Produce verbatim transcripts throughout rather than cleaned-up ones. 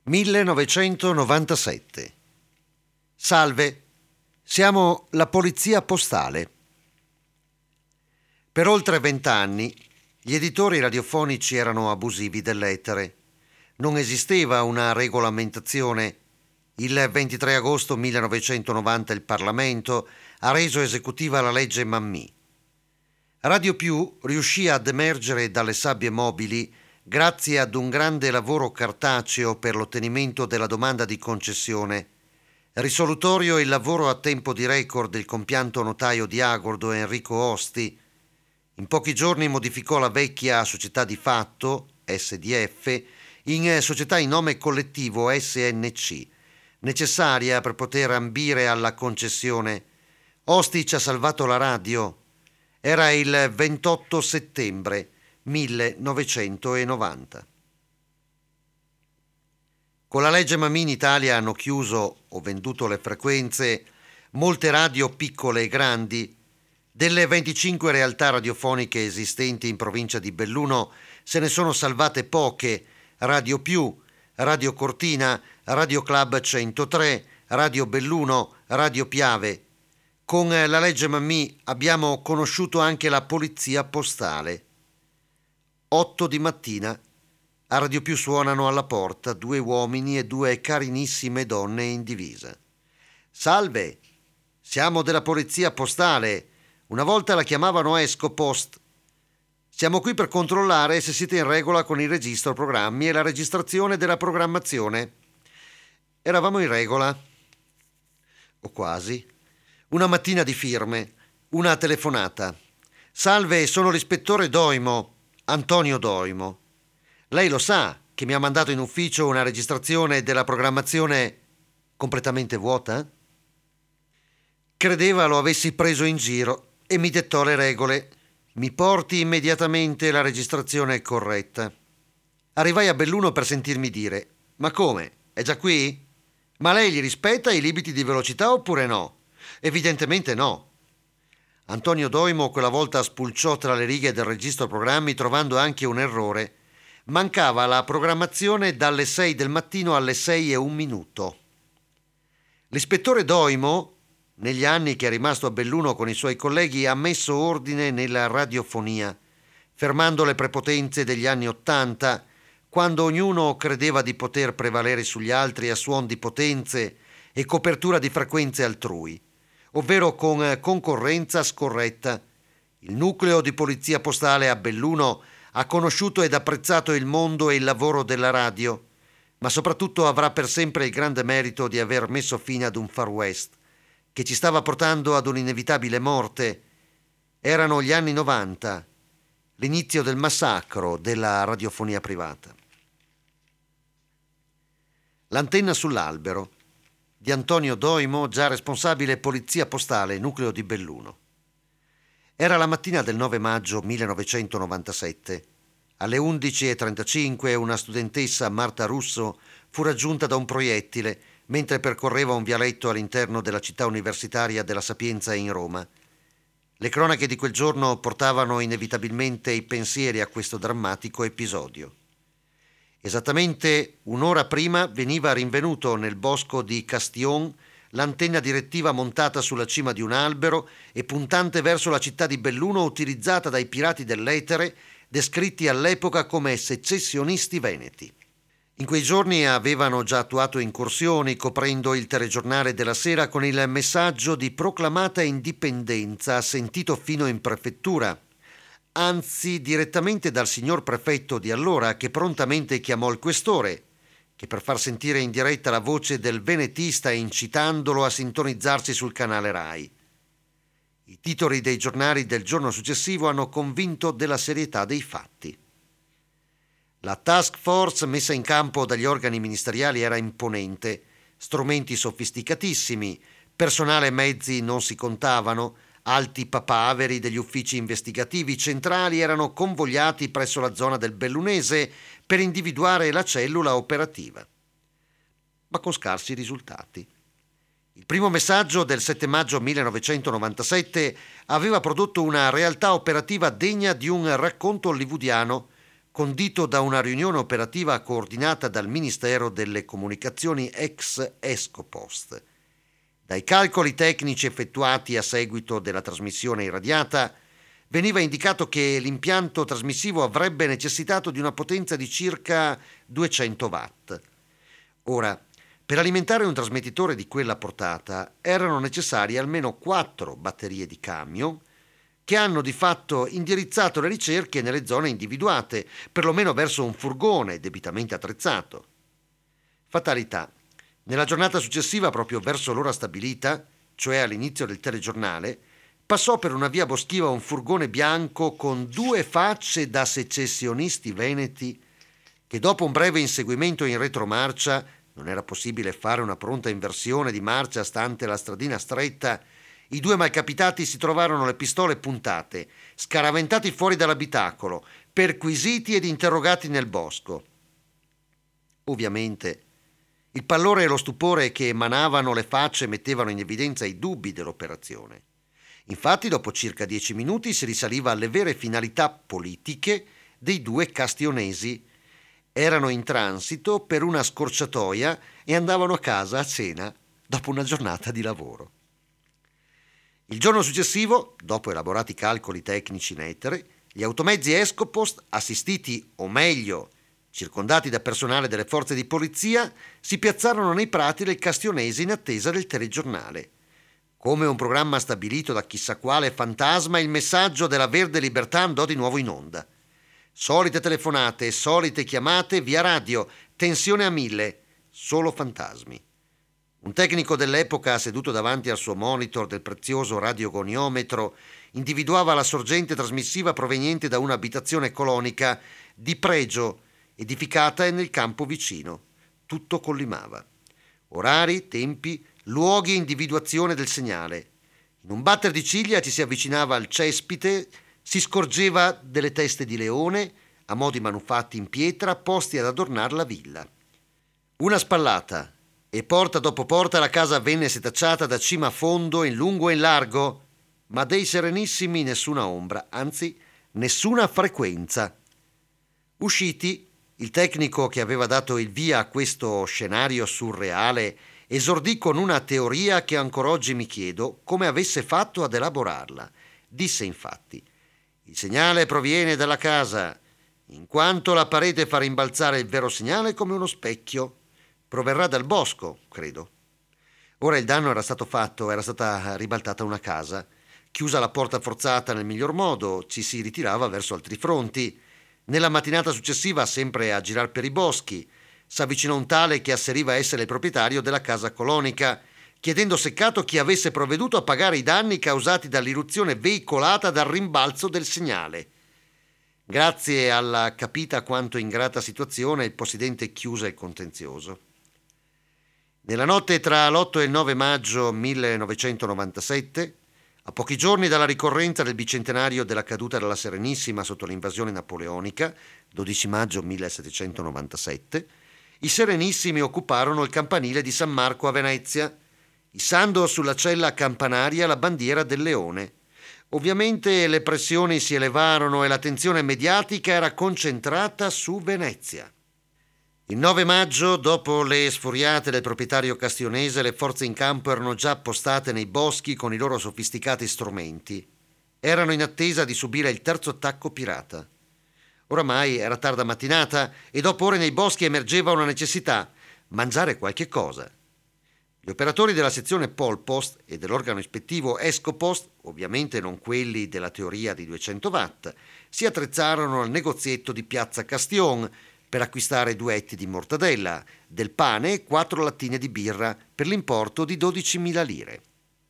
millenovecentonovantasette. Salve, siamo la Polizia Postale. Per oltre vent'anni gli editori radiofonici erano abusivi dell'etere. Non esisteva una regolamentazione. Il ventitré agosto millenovecentonovanta il Parlamento ha reso esecutiva la legge Mammì. Radio Più riuscì ad emergere dalle sabbie mobili grazie ad un grande lavoro cartaceo per l'ottenimento della domanda di concessione. Risolutorio il lavoro a tempo di record del compianto notaio di Agordo Enrico Osti. In pochi giorni modificò la vecchia società di fatto, S D F, in società in nome collettivo S N C, necessaria per poter ambire alla concessione. Osti ci ha salvato la radio. Era il ventotto settembre millenovecentonovanta. Con la legge Mammì in Italia hanno chiuso o venduto le frequenze molte radio piccole e grandi. Delle venticinque realtà radiofoniche esistenti in provincia di Belluno se ne sono salvate poche: Radio Più, Radio Cortina, Radio Club centotré, Radio Belluno, Radio Piave. Con la legge Mammì abbiamo conosciuto anche la Polizia Postale. Otto di mattina, a Radio Più suonano alla porta due uomini e due carinissime donne in divisa. Salve, siamo della Polizia Postale. Una volta la chiamavano Escopost. Siamo qui per controllare se siete in regola con il registro programmi e la registrazione della programmazione. Eravamo in regola. O quasi. Una mattina di firme, una telefonata. Salve, sono l'ispettore Doimo, Antonio Doimo. Lei lo sa che mi ha mandato in ufficio una registrazione della programmazione completamente vuota? Credeva lo avessi preso in giro e mi dettò le regole. Mi porti immediatamente la registrazione corretta. Arrivai a Belluno per sentirmi dire: ma come? È già qui? Ma lei li rispetta i limiti di velocità oppure no? Evidentemente no. Antonio Doimo quella volta spulciò tra le righe del registro programmi trovando anche un errore. Mancava la programmazione dalle sei del mattino alle sei e un minuto. L'ispettore Doimo, negli anni che è rimasto a Belluno con i suoi colleghi, ha messo ordine nella radiofonia, fermando le prepotenze degli anni Ottanta, quando ognuno credeva di poter prevalere sugli altri a suon di potenze e copertura di frequenze altrui, ovvero con concorrenza scorretta. Il nucleo di Polizia Postale a Belluno ha conosciuto ed apprezzato il mondo e il lavoro della radio, ma soprattutto avrà per sempre il grande merito di aver messo fine ad un Far West che ci stava portando ad un'inevitabile morte. Erano gli anni novanta, l'inizio del massacro della radiofonia privata. L'antenna sull'albero di Antonio Doimo, già responsabile Polizia Postale, nucleo di Belluno. Era la mattina del nove maggio millenovecentonovantasette. Alle undici e trentacinque una studentessa, Marta Russo, fu raggiunta da un proiettile mentre percorreva un vialetto all'interno della città universitaria della Sapienza in Roma. Le cronache di quel giorno portavano inevitabilmente i pensieri a questo drammatico episodio. Esattamente un'ora prima veniva rinvenuto nel bosco di Castillon l'antenna direttiva montata sulla cima di un albero e puntante verso la città di Belluno, utilizzata dai pirati dell'etere, descritti all'epoca come secessionisti veneti. In quei giorni avevano già attuato incursioni coprendo il telegiornale della sera con il messaggio di proclamata indipendenza sentito fino in prefettura, anzi direttamente dal signor prefetto di allora, che prontamente chiamò il questore, che per far sentire in diretta la voce del venetista incitandolo a sintonizzarsi sul canale Rai. I titoli dei giornali del giorno successivo hanno convinto della serietà dei fatti. La task force messa in campo dagli organi ministeriali era imponente, strumenti sofisticatissimi, personale e mezzi non si contavano, alti papaveri degli uffici investigativi centrali erano convogliati presso la zona del Bellunese per individuare la cellula operativa, ma con scarsi risultati. Il primo messaggio del sette maggio millenovecentonovantasette aveva prodotto una realtà operativa degna di un racconto hollywoodiano, condito da una riunione operativa coordinata dal Ministero delle Comunicazioni ex Escopost. Dai calcoli tecnici effettuati a seguito della trasmissione irradiata veniva indicato che l'impianto trasmissivo avrebbe necessitato di una potenza di circa duecento watt. Ora, per alimentare un trasmettitore di quella portata erano necessarie almeno quattro batterie di camion che hanno di fatto indirizzato le ricerche nelle zone individuate, perlomeno verso un furgone debitamente attrezzato. Fatalità. Nella giornata successiva, proprio verso l'ora stabilita, cioè all'inizio del telegiornale, passò per una via boschiva un furgone bianco con due facce da secessionisti veneti che dopo un breve inseguimento in retromarcia, non era possibile fare una pronta inversione di marcia stante la stradina stretta, i due malcapitati si trovarono le pistole puntate, scaraventati fuori dall'abitacolo, perquisiti ed interrogati nel bosco. Ovviamente il pallore e lo stupore che emanavano le facce mettevano in evidenza i dubbi dell'operazione. Infatti, dopo circa dieci minuti si risaliva alle vere finalità politiche dei due castionesi. Erano in transito per una scorciatoia e andavano a casa a cena dopo una giornata di lavoro. Il giorno successivo, dopo elaborati calcoli tecnici in etere, gli automezzi Escopost, assistiti, o meglio, circondati da personale delle forze di polizia, si piazzarono nei prati del Castionese in attesa del telegiornale. Come un programma stabilito da chissà quale fantasma, il messaggio della Verde Libertà andò di nuovo in onda. Solite telefonate, solite chiamate via radio, tensione a mille, solo fantasmi. Un tecnico dell'epoca, seduto davanti al suo monitor del prezioso radiogoniometro, individuava la sorgente trasmissiva proveniente da un'abitazione colonica di pregio, edificata nel campo vicino. Tutto collimava. Orari, tempi, luoghi e individuazione del segnale. In un batter di ciglia ci si avvicinava al cespite, si scorgeva delle teste di leone, a mo' di manufatti in pietra, posti ad adornar la villa. Una spallata, e porta dopo porta la casa venne setacciata da cima a fondo, in lungo e in largo, ma dei Serenissimi nessuna ombra, anzi nessuna frequenza. Usciti, il tecnico che aveva dato il via a questo scenario surreale esordì con una teoria che ancora oggi mi chiedo come avesse fatto ad elaborarla. Disse infatti: il segnale proviene dalla casa, in quanto la parete fa rimbalzare il vero segnale come uno specchio. Proverrà dal bosco, credo. Ora il danno era stato fatto, era stata ribaltata una casa. Chiusa la porta forzata nel miglior modo, ci si ritirava verso altri fronti. Nella mattinata successiva, sempre a girar per i boschi, s'avvicinò un tale che asseriva essere il proprietario della casa colonica, chiedendo seccato chi avesse provveduto a pagare i danni causati dall'irruzione veicolata dal rimbalzo del segnale. Grazie alla capita quanto ingrata situazione, il possidente chiuse il contenzioso. Nella notte tra l'otto e il nove maggio millenovecentonovantasette, a pochi giorni dalla ricorrenza del bicentenario della caduta della Serenissima sotto l'invasione napoleonica, dodici maggio millesettecentonovantasette, i Serenissimi occuparono il campanile di San Marco a Venezia, issando sulla cella campanaria la bandiera del leone. Ovviamente le pressioni si elevarono e l'attenzione mediatica era concentrata su Venezia. Il nove maggio, dopo le sfuriate del proprietario castionese, le forze in campo erano già postate nei boschi con i loro sofisticati strumenti. Erano in attesa di subire il terzo attacco pirata. Oramai era tarda mattinata e dopo ore nei boschi emergeva una necessità: mangiare qualche cosa. Gli operatori della sezione Polpost e dell'organo ispettivo Escopost, ovviamente non quelli della teoria di duecento watt, si attrezzarono al negozietto di Piazza Castion per acquistare due etti di mortadella, del pane e quattro lattine di birra per l'importo di dodicimila lire.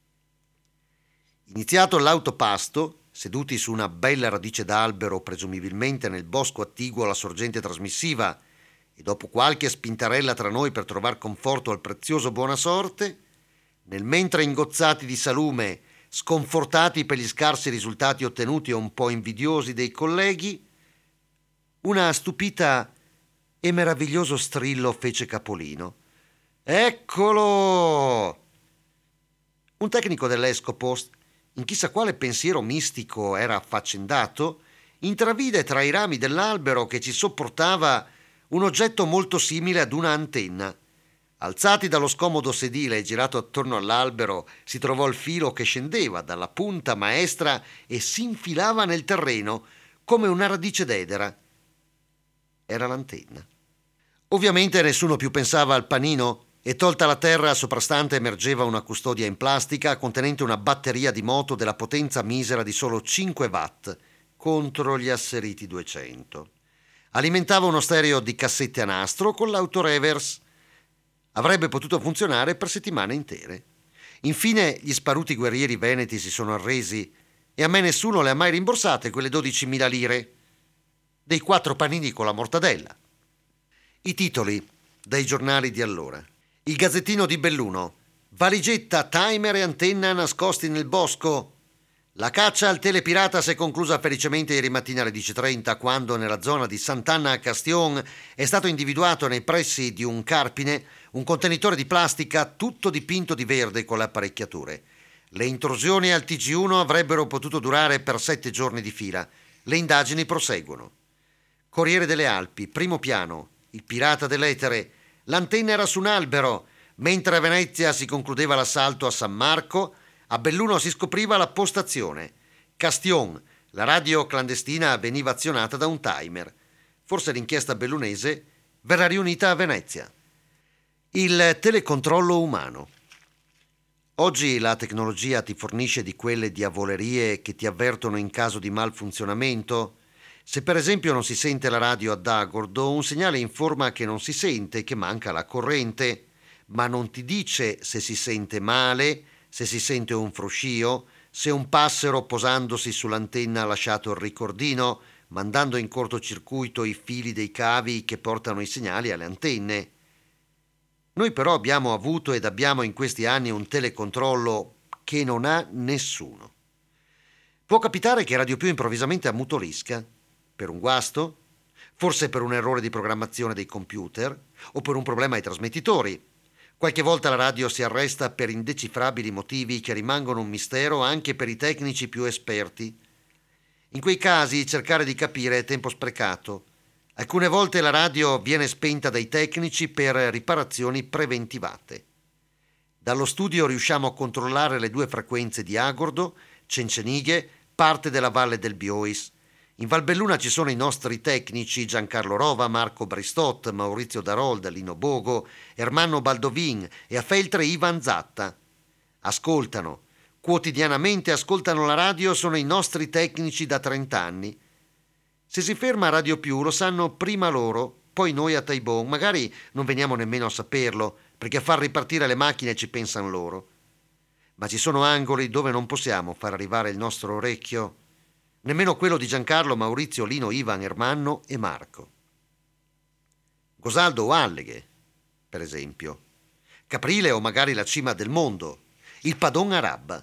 Iniziato l'autopasto, seduti su una bella radice d'albero, presumibilmente nel bosco attiguo alla sorgente trasmissiva, e dopo qualche spintarella tra noi per trovar conforto al prezioso buona sorte, nel mentre ingozzati di salume, sconfortati per gli scarsi risultati ottenuti e un po' invidiosi dei colleghi, una stupita e meraviglioso strillo fece capolino. Eccolo! Un tecnico dell'Escopost, in chissà quale pensiero mistico era affaccendato, intravide tra i rami dell'albero che ci sopportava un oggetto molto simile ad una antenna. Alzati dallo scomodo sedile e girato attorno all'albero, si trovò il filo che scendeva dalla punta maestra e si infilava nel terreno come una radice d'edera. Era l'antenna. Ovviamente nessuno più pensava al panino e tolta la terra soprastante emergeva una custodia in plastica contenente una batteria di moto della potenza misera di solo cinque watt contro gli asseriti duecento. Alimentava uno stereo di cassette a nastro con l'autoreverse. Avrebbe potuto funzionare per settimane intere. Infine gli sparuti guerrieri veneti si sono arresi e a me nessuno le ha mai rimborsate quelle dodicimila lire dei quattro panini con la mortadella. I titoli dai giornali di allora. Il Gazzettino di Belluno. Valigetta, timer e antenna nascosti nel bosco. La caccia al telepirata si è conclusa felicemente ieri mattina alle dieci e trenta, quando nella zona di Sant'Anna a Castion è stato individuato nei pressi di un carpine un contenitore di plastica tutto dipinto di verde con le apparecchiature. Le intrusioni al T G uno avrebbero potuto durare per sette giorni di fila. Le indagini proseguono. Corriere delle Alpi, primo piano. Il pirata dell'etere. L'antenna era su un albero. Mentre a Venezia si concludeva l'assalto a San Marco, a Belluno si scopriva la postazione. Castion, la radio clandestina veniva azionata da un timer. Forse l'inchiesta bellunese verrà riunita a Venezia. Il telecontrollo umano. Oggi la tecnologia ti fornisce di quelle diavolerie che ti avvertono in caso di malfunzionamento. Se per esempio non si sente la radio ad Agordo, un segnale informa che non si sente, che manca la corrente, ma non ti dice se si sente male, se si sente un fruscio, se un passero posandosi sull'antenna ha lasciato il ricordino, mandando in cortocircuito i fili dei cavi che portano i segnali alle antenne. Noi però abbiamo avuto ed abbiamo in questi anni un telecontrollo che non ha nessuno. Può capitare che Radio Più improvvisamente ammutolisca, per un guasto, forse per un errore di programmazione dei computer o per un problema ai trasmettitori. Qualche volta la radio si arresta per indecifrabili motivi che rimangono un mistero anche per i tecnici più esperti. In quei casi cercare di capire è tempo sprecato. Alcune volte la radio viene spenta dai tecnici per riparazioni preventivate. Dallo studio riusciamo a controllare le due frequenze di Agordo, Cencenighe, parte della Valle del Biois. In Valbelluna ci sono i nostri tecnici Giancarlo Rova, Marco Bristot, Maurizio Darold, Lino Bogo, Ermanno Baldovin e a Feltre Ivan Zatta. Ascoltano, quotidianamente ascoltano la radio, sono i nostri tecnici da trent'anni. Se si ferma a Radio Più lo sanno prima loro, poi noi a Taibon, magari non veniamo nemmeno a saperlo, perché a far ripartire le macchine ci pensano loro. Ma ci sono angoli dove non possiamo far arrivare il nostro orecchio, nemmeno quello di Giancarlo, Maurizio, Lino, Ivan, Ermanno e Marco. Gosaldo o Alleghe, per esempio. Caprile o magari la cima del mondo, il Padon Arab.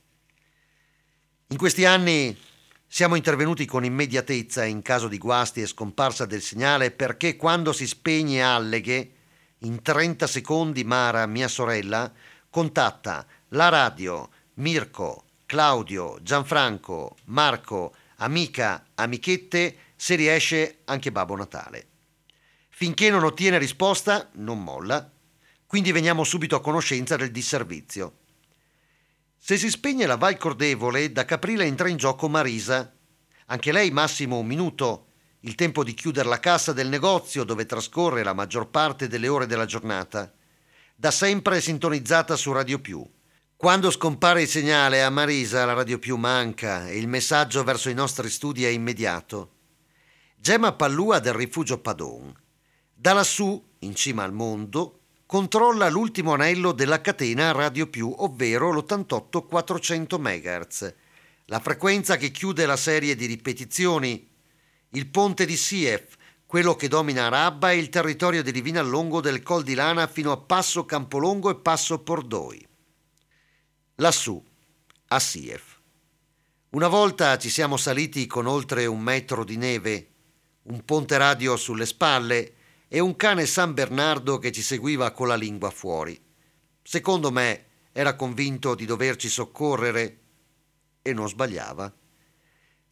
In questi anni siamo intervenuti con immediatezza in caso di guasti e scomparsa del segnale, perché quando si spegne Alleghe, in trenta secondi Mara, mia sorella, contatta la radio, Mirko, Claudio, Gianfranco, Marco, amica, amichette, se riesce anche Babbo Natale. Finché non ottiene risposta, non molla, quindi veniamo subito a conoscenza del disservizio. Se si spegne la Val Cordevole, da Caprile entra in gioco Marisa. Anche lei massimo un minuto, il tempo di chiudere la cassa del negozio dove trascorre la maggior parte delle ore della giornata. Da sempre è sintonizzata su Radio Più. Quando scompare il segnale a Marisa, la Radio Più manca e il messaggio verso i nostri studi è immediato. Gemma Pallua del Rifugio Padon. Da lassù, in cima al mondo, controlla l'ultimo anello della catena Radio Più, ovvero l'ottantotto quattrocento megahertz, la frequenza che chiude la serie di ripetizioni. Il ponte di Sief, quello che domina Arabba, e il territorio di Livinallongo del Col di Lana fino a Passo Campolongo e Passo Pordoi. Lassù, a Sief. Una volta ci siamo saliti con oltre un metro di neve, un ponte radio sulle spalle e un cane San Bernardo che ci seguiva con la lingua fuori. Secondo me era convinto di doverci soccorrere e non sbagliava.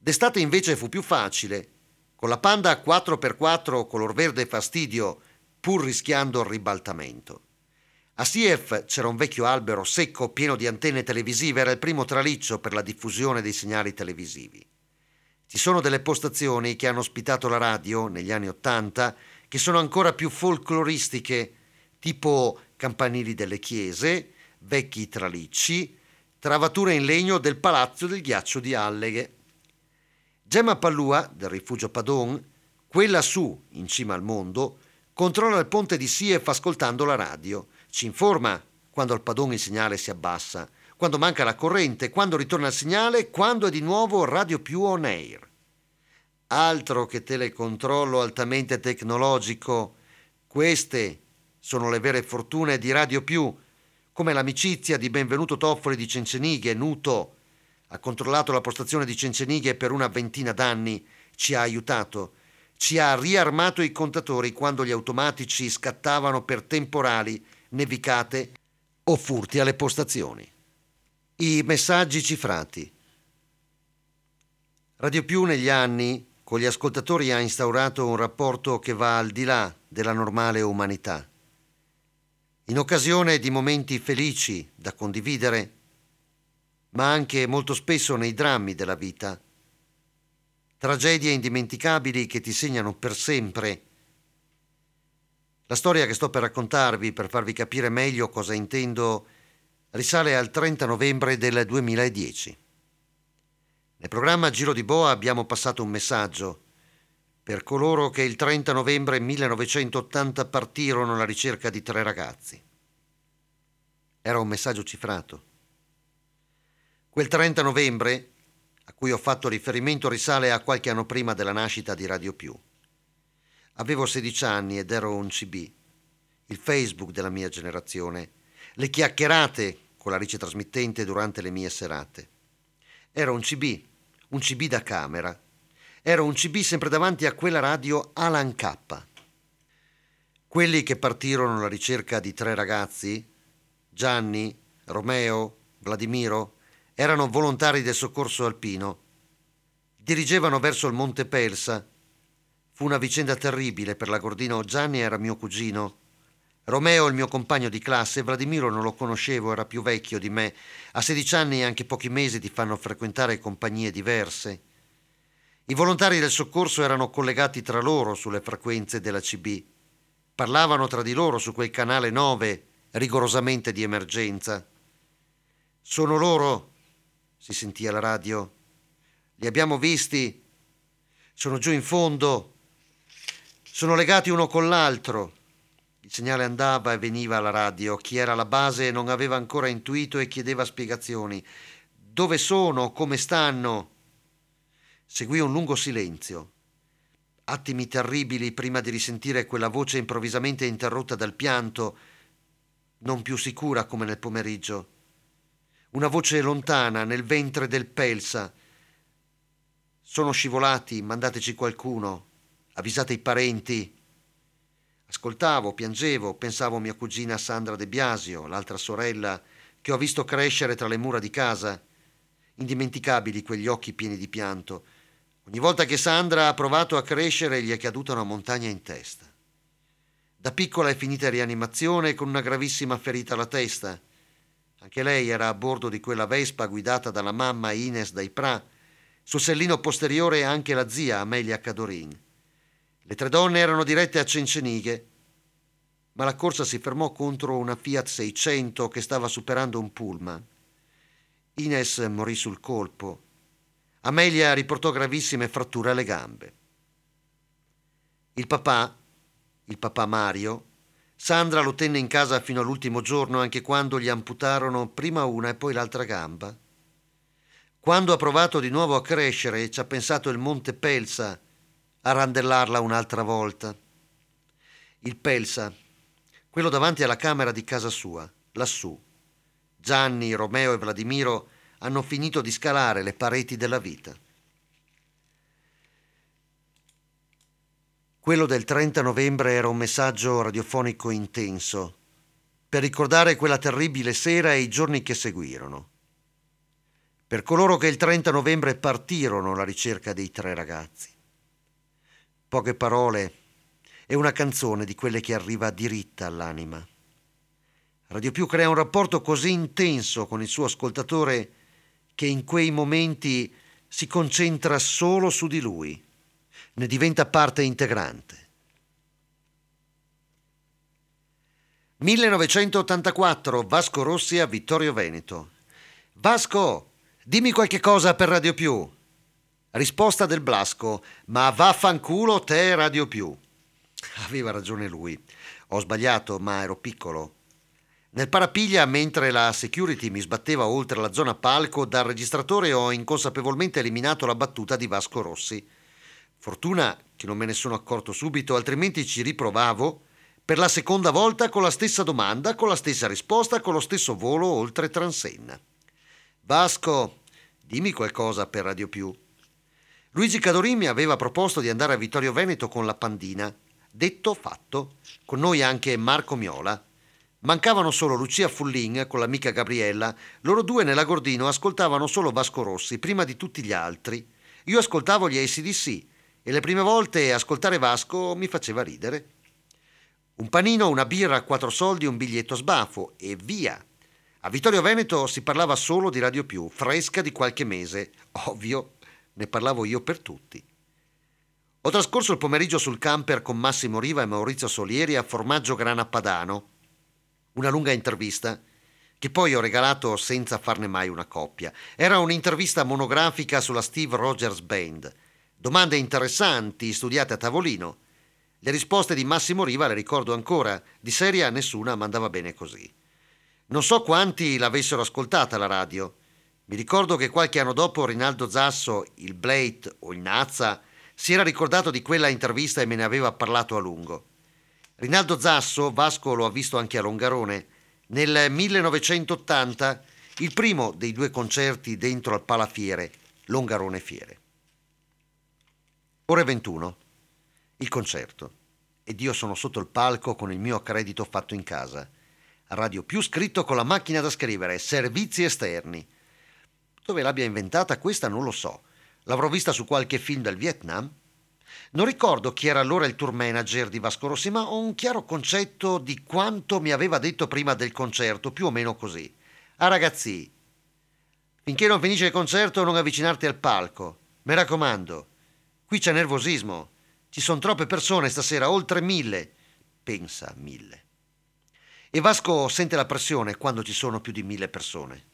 D'estate invece fu più facile, con la Panda quattro per quattro color verde fastidio, pur rischiando il ribaltamento. A Sief c'era un vecchio albero secco pieno di antenne televisive, era il primo traliccio per la diffusione dei segnali televisivi. Ci sono delle postazioni che hanno ospitato la radio negli anni Ottanta che sono ancora più folcloristiche, tipo campanili delle chiese, vecchi tralicci, travature in legno del palazzo del ghiaccio di Alleghe. Gemma Pallua, del rifugio Padon, quella su, in cima al mondo, controlla il ponte di Sief ascoltando la radio. Ci informa quando al Padon il segnale si abbassa, quando manca la corrente, quando ritorna il segnale, quando è di nuovo Radio Più on air. Altro che telecontrollo altamente tecnologico, queste sono le vere fortune di Radio Più, come l'amicizia di Benvenuto Toffoli di Cencenighe. Nuto ha controllato la postazione di Cencenighe per una ventina d'anni, ci ha aiutato, ci ha riarmato i contatori quando gli automatici scattavano per temporali, nevicate o furti alle postazioni. I messaggi cifrati. Radio Più negli anni con gli ascoltatori ha instaurato un rapporto che va al di là della normale umanità. In occasione di momenti felici da condividere, ma anche molto spesso nei drammi della vita, tragedie indimenticabili che ti segnano per sempre. La storia che sto per raccontarvi, per farvi capire meglio cosa intendo, risale al trenta novembre del duemiladieci. Nel programma Giro di Boa abbiamo passato un messaggio per coloro che il trenta novembre millenovecentottanta partirono alla ricerca di tre ragazzi. Era un messaggio cifrato. Quel trenta novembre, a cui ho fatto riferimento, risale a qualche anno prima della nascita di Radio Più. Avevo sedici anni ed ero un C B, il Facebook della mia generazione, le chiacchierate con la Alice trasmittente durante le mie serate. Ero un C B, un C B da camera. Ero un C B sempre davanti a quella radio Alan K. Quelli che partirono alla ricerca di tre ragazzi, Gianni, Romeo, Vladimiro, erano volontari del soccorso alpino. Dirigevano verso il Monte Pelsa. Fu una vicenda terribile per l'Agordino. Gianni era mio cugino. Romeo il mio compagno di classe, Vladimiro non lo conoscevo, era più vecchio di me. A sedici anni e anche pochi mesi ti fanno frequentare compagnie diverse. I volontari del soccorso erano collegati tra loro sulle frequenze della C B. Parlavano tra di loro su quel canale nove, rigorosamente di emergenza. Sono loro, si sentì alla radio. Li abbiamo visti. Sono giù in fondo. Sono legati uno con l'altro. Il segnale andava e veniva alla radio. Chi era alla base non aveva ancora intuito e chiedeva spiegazioni. Dove sono? Come stanno? Seguì un lungo silenzio. Attimi terribili prima di risentire quella voce improvvisamente interrotta dal pianto, non più sicura come nel pomeriggio. Una voce lontana nel ventre del Pelsa. Sono scivolati, mandateci qualcuno, avvisate i parenti. Ascoltavo, piangevo, pensavo a mia cugina Sandra De Biasio, l'altra sorella, che ho visto crescere tra le mura di casa. Indimenticabili quegli occhi pieni di pianto. Ogni volta che Sandra ha provato a crescere gli è caduta una montagna in testa. Da piccola è finita in rianimazione con una gravissima ferita alla testa. Anche lei era a bordo di quella Vespa guidata dalla mamma Ines Dai Pra. Sul sellino posteriore anche la zia Amelia Cadorin. Le tre donne erano dirette a Cencenighe, ma la corsa si fermò contro una Fiat seicento che stava superando un pullman. Ines morì sul colpo. Amelia riportò gravissime fratture alle gambe. Il papà, il papà Mario, Sandra lo tenne in casa fino all'ultimo giorno, anche quando gli amputarono prima una e poi l'altra gamba. Quando ha provato di nuovo a crescere, ci ha pensato il Monte Pelsa a randellarla un'altra volta. Il Pelsa, quello davanti alla camera di casa sua, lassù. Gianni, Romeo e Vladimiro hanno finito di scalare le pareti della vita. Quello del trenta novembre era un messaggio radiofonico intenso, per ricordare quella terribile sera e i giorni che seguirono. per coloro che il trenta novembre partirono alla ricerca dei tre ragazzi. Poche parole e una canzone di quelle che arriva diritta all'anima. Radio Più crea un rapporto così intenso con il suo ascoltatore che in quei momenti si concentra solo su di lui, ne diventa parte integrante. millenovecentottantaquattro, Vasco Rossi a Vittorio Veneto. Vasco, dimmi qualche cosa per Radio Più. Risposta del Blasco: ma vaffanculo te Radio Più. Aveva ragione lui. Ho sbagliato, ma ero piccolo. Nel parapiglia, mentre la security mi sbatteva oltre la zona palco, dal registratore ho inconsapevolmente eliminato la battuta di Vasco Rossi. Fortuna che non me ne sono accorto subito, altrimenti ci riprovavo per la seconda volta con la stessa domanda, con la stessa risposta, con lo stesso volo oltre Transenna. Vasco, dimmi qualcosa per Radio Più. Luigi Cadorin mi aveva proposto di andare a Vittorio Veneto con la Pandina. Detto, fatto. Con noi anche Marco Miola. Mancavano solo Lucia Fullin con l'amica Gabriella. Loro due nella Gordino ascoltavano solo Vasco Rossi, prima di tutti gli altri. Io ascoltavo gli A C D C e le prime volte ascoltare Vasco mi faceva ridere. Un panino, una birra a quattro soldi, un biglietto sbafo e via. A Vittorio Veneto si parlava solo di Radio Più, fresca di qualche mese. Ovvio, ne parlavo io per tutti. Ho trascorso il pomeriggio sul camper con Massimo Riva e Maurizio Solieri a Formaggio Grana Padano. Una lunga intervista che poi ho regalato senza farne mai una coppia. Era un'intervista monografica sulla Steve Rogers Band. Domande interessanti, studiate a tavolino. Le risposte di Massimo Riva le ricordo ancora, di seria nessuna, ma andava bene così. Non so quanti l'avessero ascoltata la radio. Mi ricordo che qualche anno dopo Rinaldo Zasso, il Blade o il Nazza, si era ricordato di quella intervista e me ne aveva parlato a lungo. Rinaldo Zasso, Vasco lo ha visto anche a Longarone, nel millenovecentottanta, il primo dei due concerti dentro al Palafiere, Longarone Fiere. Ore ventuno. Il concerto. Ed io sono sotto il palco con il mio accredito fatto in casa. Radio Più scritto con la macchina da scrivere, servizi esterni. Dove l'abbia inventata questa non lo so. L'avrò vista su qualche film del Vietnam? Non ricordo chi era allora il tour manager di Vasco Rossi, ma ho un chiaro concetto di quanto mi aveva detto prima del concerto, più o meno così. Ah ragazzi, finché non finisce il concerto non avvicinarti al palco. Mi raccomando, qui c'è nervosismo. Ci sono troppe persone stasera, oltre mille. Pensa, mille. E Vasco sente la pressione quando ci sono più di mille persone.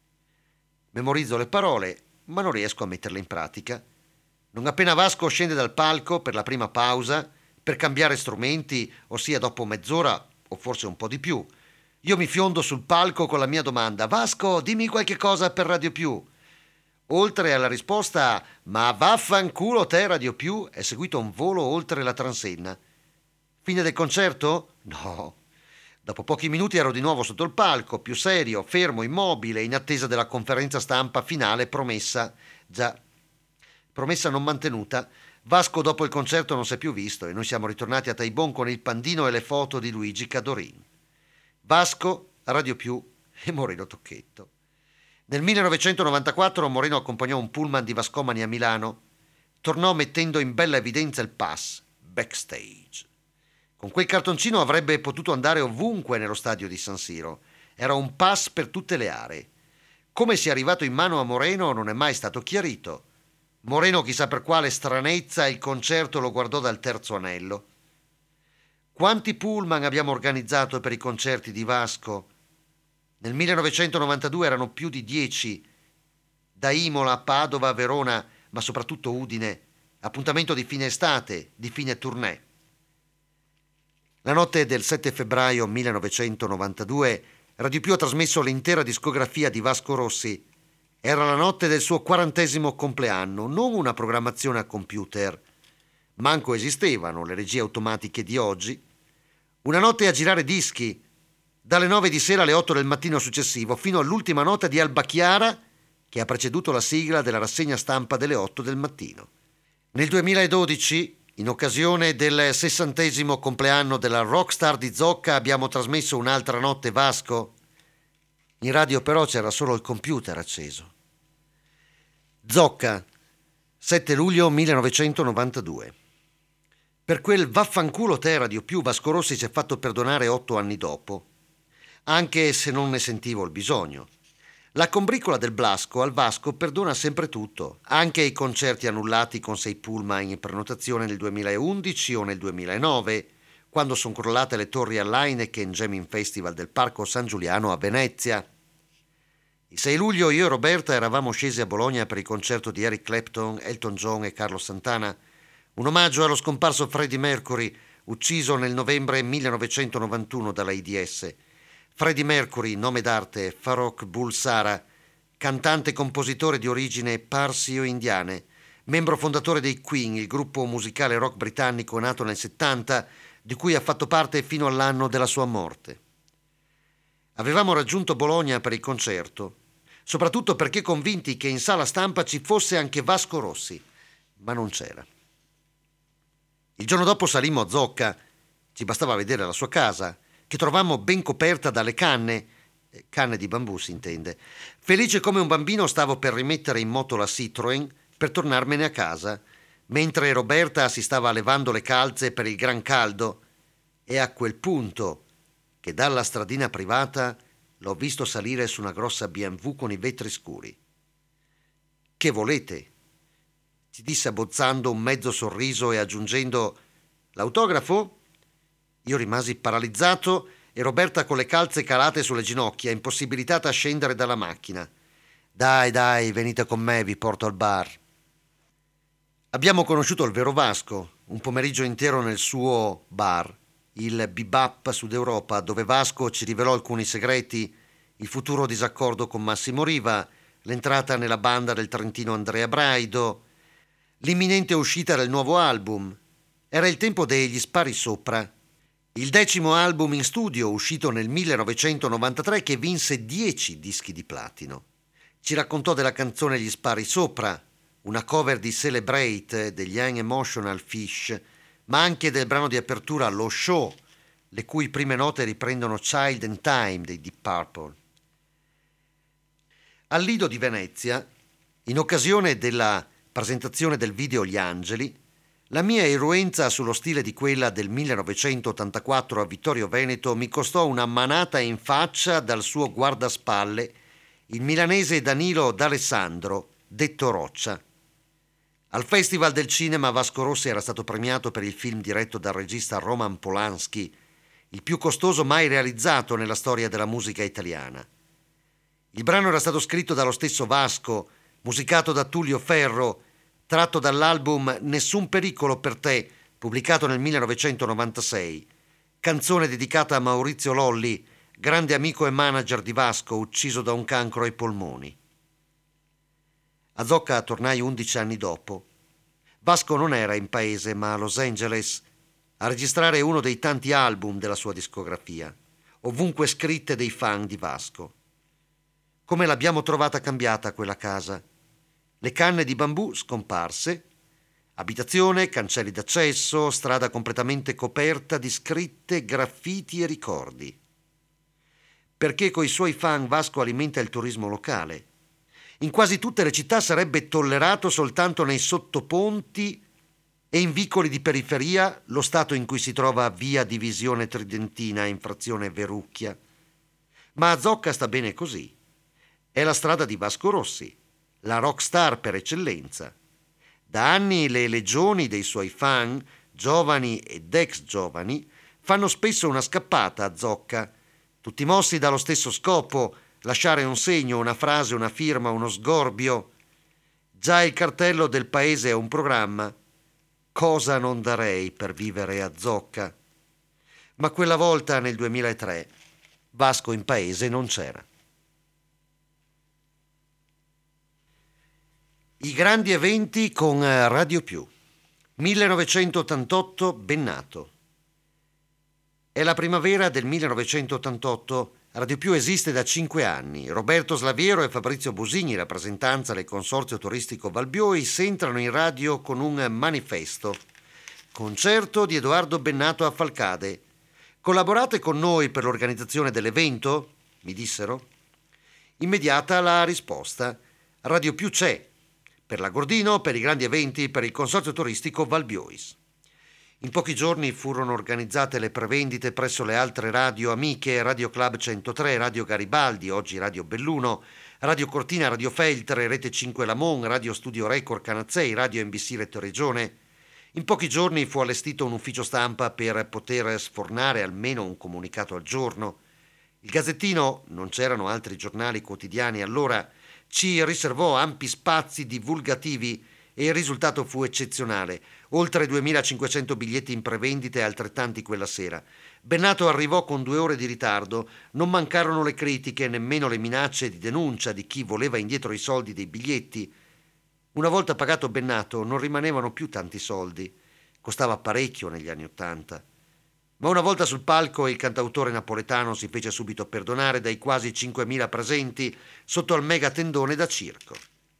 Memorizzo le parole, ma non riesco a metterle in pratica. Non appena Vasco scende dal palco per la prima pausa, per cambiare strumenti, ossia dopo mezz'ora o forse un po' di più, io mi fiondo sul palco con la mia domanda: Vasco, dimmi qualche cosa per Radio Più. Oltre alla risposta ma vaffanculo te Radio Più, è seguito un volo oltre la Transenna. Fine del concerto? No. Dopo pochi minuti ero di nuovo sotto il palco, più serio, fermo, immobile, in attesa della conferenza stampa finale promessa. Già, promessa non mantenuta. Vasco dopo il concerto non si è più visto e noi siamo ritornati a Taibon con il pandino e le foto di Luigi Cadorin. Vasco, Radio Più e Moreno Tocchetto. Nel millenovecentonovantaquattro Moreno accompagnò un pullman di Vascomani a Milano. Tornò mettendo in bella evidenza il pass, backstage. Con quel cartoncino avrebbe potuto andare ovunque nello stadio di San Siro. Era un pass per tutte le aree. Come sia arrivato in mano a Moreno non è mai stato chiarito. Moreno, chissà per quale stranezza, il concerto lo guardò dal terzo anello. Quanti pullman abbiamo organizzato per i concerti di Vasco? Nel millenovecentonovantadue erano più di dieci, da Imola a Padova, Verona, ma soprattutto Udine, appuntamento di fine estate, di fine tournée. La notte del sette febbraio millenovecentonovantadue Radio Più ha trasmesso l'intera discografia di Vasco Rossi. Era la notte del suo quarantesimo compleanno, non una programmazione a computer. Manco esistevano le regie automatiche di oggi. Una notte a girare dischi, dalle nove di sera alle otto del mattino successivo, fino all'ultima nota di Alba Chiara, che ha preceduto la sigla della rassegna stampa delle otto del mattino. Nel duemiladodici, in occasione del sessantesimo compleanno della rockstar di Zocca, abbiamo trasmesso un'altra notte Vasco. In radio però c'era solo il computer acceso. Zocca, sette luglio millenovecentonovantadue. Per quel vaffanculo te Radio Più Vasco Rossi si è fatto perdonare otto anni dopo, anche se non ne sentivo il bisogno. La combricola del Blasco al Vasco perdona sempre tutto, anche i concerti annullati con sei pullman in prenotazione nel duemilaundici o nel duemilanove, quando sono crollate le torri all'Heineken Jamming Festival del Parco San Giuliano a Venezia. Il sei luglio io e Roberta eravamo scesi a Bologna per il concerto di Eric Clapton, Elton John e Carlos Santana, un omaggio allo scomparso Freddie Mercury, ucciso nel novembre millenovecentonovantuno dall'AIDS. Freddie Mercury, nome d'arte Farrokh Bulsara, cantante e compositore di origine parsio-indiane, membro fondatore dei Queen, il gruppo musicale rock britannico nato nel settanta, di cui ha fatto parte fino all'anno della sua morte. Avevamo raggiunto Bologna per il concerto, soprattutto perché convinti che in sala stampa ci fosse anche Vasco Rossi, ma non c'era. Il giorno dopo salimmo a Zocca, ci bastava vedere la sua casa, che trovammo ben coperta dalle canne, canne di bambù si intende. Felice come un bambino stavo per rimettere in moto la Citroën per tornarmene a casa, mentre Roberta si stava levando le calze per il gran caldo, e a quel punto che dalla stradina privata l'ho visto salire su una grossa B M W con i vetri scuri. «Che volete?» ci disse abbozzando un mezzo sorriso e aggiungendo «L'autografo?» Io rimasi paralizzato e Roberta con le calze calate sulle ginocchia, impossibilitata a scendere dalla macchina. «Dai, dai, venite con me, vi porto al bar». Abbiamo conosciuto il vero Vasco, un pomeriggio intero nel suo bar, il Bebop Sud Europa, dove Vasco ci rivelò alcuni segreti, il futuro disaccordo con Massimo Riva, l'entrata nella banda del trentino Andrea Braido, l'imminente uscita del nuovo album. Era il tempo degli Spari Sopra, il decimo album in studio uscito nel millenovecentonovantatré che vinse dieci dischi di platino. Ci raccontò della canzone Gli Spari Sopra, una cover di Celebrate degli Unemotional Fish, ma anche del brano di apertura Lo Show, le cui prime note riprendono Child and Time dei Deep Purple. Al Lido di Venezia, in occasione della presentazione del video Gli Angeli, la mia irruenza sullo stile di quella del millenovecentottantaquattro a Vittorio Veneto mi costò una manata in faccia dal suo guardaspalle, il milanese Danilo D'Alessandro, detto Roccia. Al Festival del Cinema Vasco Rossi era stato premiato per il film diretto dal regista Roman Polanski, il più costoso mai realizzato nella storia della musica italiana. Il brano era stato scritto dallo stesso Vasco, musicato da Tullio Ferro, tratto dall'album Nessun pericolo per te, pubblicato nel millenovecentonovantasei, canzone dedicata a Maurizio Lolli, grande amico e manager di Vasco, ucciso da un cancro ai polmoni. A Zocca tornai undici anni dopo. Vasco non era in paese, ma a Los Angeles, a registrare uno dei tanti album della sua discografia, ovunque scritte dei fan di Vasco. Come l'abbiamo trovata cambiata quella casa? Le canne di bambù scomparse, abitazione, cancelli d'accesso, strada completamente coperta di scritte, graffiti e ricordi. Perché coi suoi fan Vasco alimenta il turismo locale. In quasi tutte le città sarebbe tollerato soltanto nei sottoponti e in vicoli di periferia, lo stato in cui si trova via Divisione Tridentina in frazione Verucchia. Ma a Zocca sta bene così. È la strada di Vasco Rossi, la rockstar per eccellenza. Da anni le legioni dei suoi fan, giovani ed ex giovani, fanno spesso una scappata a Zocca, tutti mossi dallo stesso scopo, lasciare un segno, una frase, una firma, uno sgorbio. Già il cartello del paese è un programma. Cosa non darei per vivere a Zocca? Ma quella volta, nel duemilatré, Vasco in paese non c'era. I grandi eventi con Radio Più. millenovecentottantotto, Bennato. È la primavera del millenovecentottantotto. Radio Più esiste da cinque anni. Roberto Slaviero e Fabrizio Busigni, rappresentanza del consorzio turistico Valbiois, entrano in radio con un manifesto. Concerto di Edoardo Bennato a Falcade. Collaborate con noi per l'organizzazione dell'evento? Mi dissero. Immediata la risposta. Radio Più c'è. per l'Agordino, per i grandi eventi, per il consorzio turistico Valbiois. In pochi giorni furono organizzate le prevendite presso le altre radio amiche, Radio Club centotré, Radio Garibaldi, oggi Radio Belluno, Radio Cortina, Radio Feltre, Rete cinque Lamon, Radio Studio Record Canazzei, Radio N B C Reto Regione. In pochi giorni fu allestito un ufficio stampa per poter sfornare almeno un comunicato al giorno. Il Gazzettino, non c'erano altri giornali quotidiani allora, ci riservò ampi spazi divulgativi e il risultato fu eccezionale. Oltre duemilacinquecento biglietti in prevendita e altrettanti quella sera. Bennato arrivò con due ore di ritardo, non mancarono le critiche, nemmeno le minacce di denuncia di chi voleva indietro i soldi dei biglietti. Una volta pagato Bennato non rimanevano più tanti soldi. Costava parecchio negli anni Ottanta. Ma una volta sul palco il cantautore napoletano si fece subito perdonare dai quasi cinquemila presenti sotto al mega tendone da circo.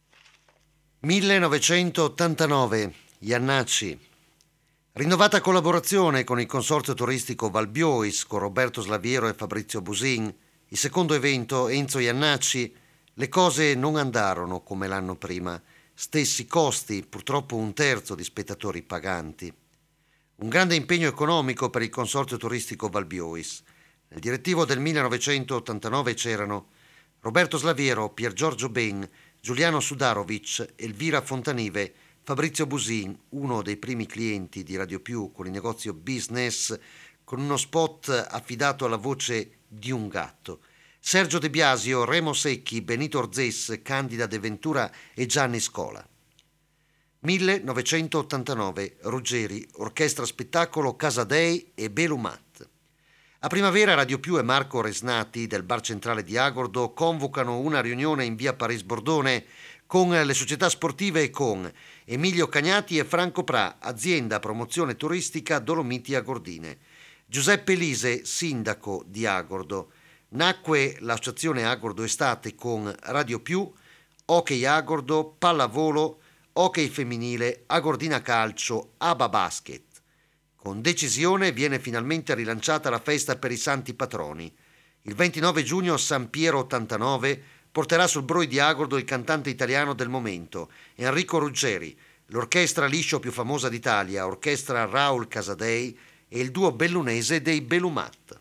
millenovecentottantanove, Iannacci. Rinnovata collaborazione con il consorzio turistico Valbiois, con Roberto Slaviero e Fabrizio Busin. Il secondo evento, Enzo Iannacci, le cose non andarono come l'anno prima. Stessi costi, purtroppo un terzo di spettatori paganti. Un grande impegno economico per il consorzio turistico Valbiois. Nel direttivo del millenovecentottantanove c'erano Roberto Slaviero, Pier Giorgio Ben, Giuliano Sudarovic, Elvira Fontanive, Fabrizio Busin, uno dei primi clienti di Radio Più con il negozio Business, con uno spot affidato alla voce di un gatto. Sergio De Biasio, Remo Secchi, Benito Orzès, Candida De Ventura e Gianni Scola. millenovecentottantanove, Ruggeri, Orchestra Spettacolo Casadei e Belumat. A primavera Radio Più e Marco Resnati del Bar Centrale di Agordo convocano una riunione in via Paris Bordone con le società sportive e con Emilio Cagnati e Franco Pra, azienda promozione turistica Dolomiti Agordine. Giuseppe Lise, sindaco di Agordo. Nacque l'associazione Agordo Estate con Radio Più, Hockey Agordo, Pallavolo, Hockey femminile, Agordina Calcio, Aba Basket. Con decisione viene finalmente rilanciata la festa per i santi patroni. Il ventinove giugno San Piero ottantanove porterà sul Broi di Agordo il cantante italiano del momento, Enrico Ruggeri, l'orchestra liscio più famosa d'Italia, orchestra Raul Casadei e il duo bellunese dei Belumat.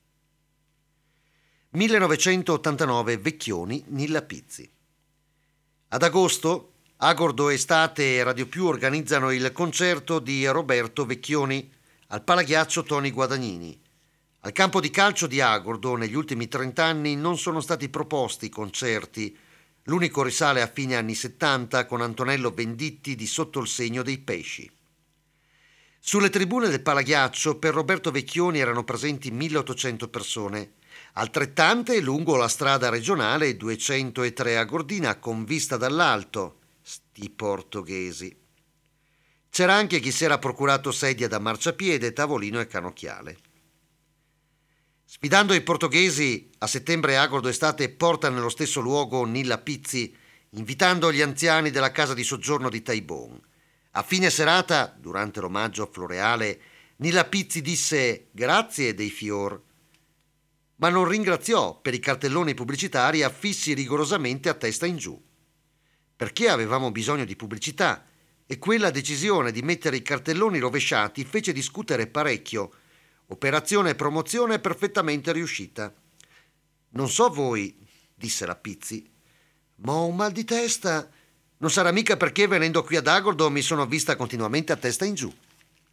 millenovecentottantanove, Vecchioni, Nilla Pizzi. Ad agosto Agordo Estate e Radio Più organizzano il concerto di Roberto Vecchioni al Palaghiaccio Toni Guadagnini. Al campo di calcio di Agordo negli ultimi trent'anni non sono stati proposti concerti. L'unico risale a fine anni settanta con Antonello Venditti di Sotto il segno dei pesci. Sulle tribune del Palaghiaccio per Roberto Vecchioni erano presenti milleottocento persone. Altrettante lungo la strada regionale duecentotre a Gordina con vista dall'alto. Sti portoghesi. C'era anche chi si era procurato sedia da marciapiede, tavolino e canocchiale. Sfidando i portoghesi, a settembre Agordo Estate porta nello stesso luogo Nilla Pizzi, invitando gli anziani della casa di soggiorno di Taibon. A fine serata, durante l'omaggio floreale, Nilla Pizzi disse grazie dei fior, ma non ringraziò per i cartelloni pubblicitari affissi rigorosamente a testa in giù. Perché avevamo bisogno di pubblicità e quella decisione di mettere i cartelloni rovesciati fece discutere parecchio. Operazione e promozione perfettamente riuscita. Non so voi, disse la Pizzi, ma ho un mal di testa. Non sarà mica perché venendo qui ad Agordo mi sono vista continuamente a testa in giù.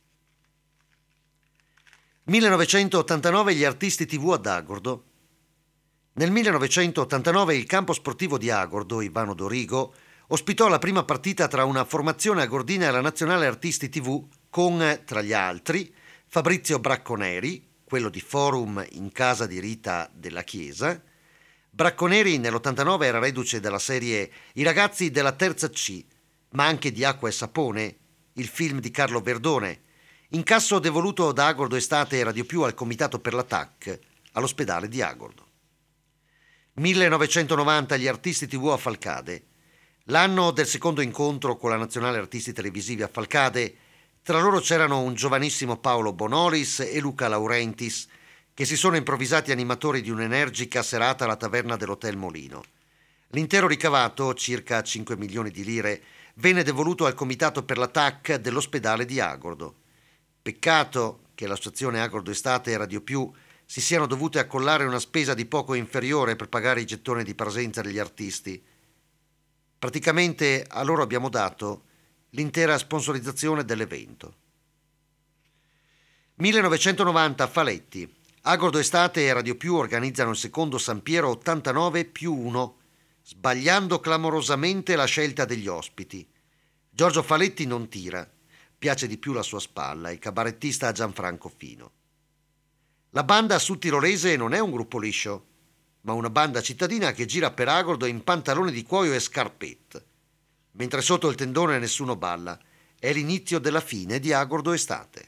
millenovecentottantanove Gli artisti tivù ad Agordo. Nel millenovecentottantanove il campo sportivo di Agordo, Ivano Dorigo, ospitò la prima partita tra una formazione agordina e la Nazionale Artisti tivù con, tra gli altri, Fabrizio Bracconeri, quello di Forum in casa di Rita della Chiesa. Bracconeri nell'ottantanove era reduce dalla serie I ragazzi della terza C, ma anche di Acqua e Sapone, il film di Carlo Verdone, incasso devoluto da Agordo Estate e Radio Più al Comitato per la T A C, all'ospedale di Agordo. millenovecentonovanta Gli artisti tivù a Falcade. L'anno del secondo incontro con la Nazionale Artisti Televisivi a Falcade. Tra loro c'erano un giovanissimo Paolo Bonolis e Luca Laurentis, che si sono improvvisati animatori di un'energica serata alla taverna dell'Hotel Molino. L'intero ricavato, circa cinque milioni di lire, venne devoluto al comitato per la T A C dell'ospedale di Agordo. Peccato che l'associazione Agordo Estate e Radio Più si siano dovute accollare una spesa di poco inferiore per pagare i gettoni di presenza degli artisti. Praticamente a loro abbiamo dato l'intera sponsorizzazione dell'evento. millenovecentonovanta Faletti. Agordo Estate e Radio Più organizzano il secondo San Piero ottantanove più uno, sbagliando clamorosamente la scelta degli ospiti. Giorgio Faletti non tira, piace di più la sua spalla, il cabarettista Gianfranco Fino. La banda sudtirolese non è un gruppo liscio, ma una banda cittadina che gira per Agordo in pantaloni di cuoio e scarpette, mentre sotto il tendone nessuno balla. È l'inizio della fine di Agordo Estate.